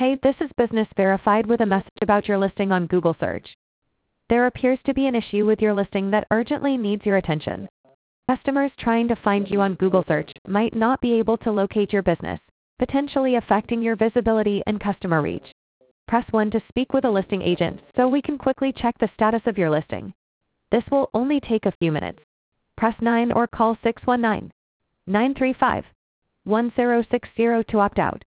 Hey, this is Business Verified with a message about your listing on Google Search. There appears to be an issue with your listing that urgently needs your attention. Customers trying to find you on Google Search might not be able to locate your business, potentially affecting your visibility and customer reach. Press 1 to speak with a listing agent so we can quickly check the status of your listing. This will only take a few minutes. Press 9 or call 619-935-1060 to opt out.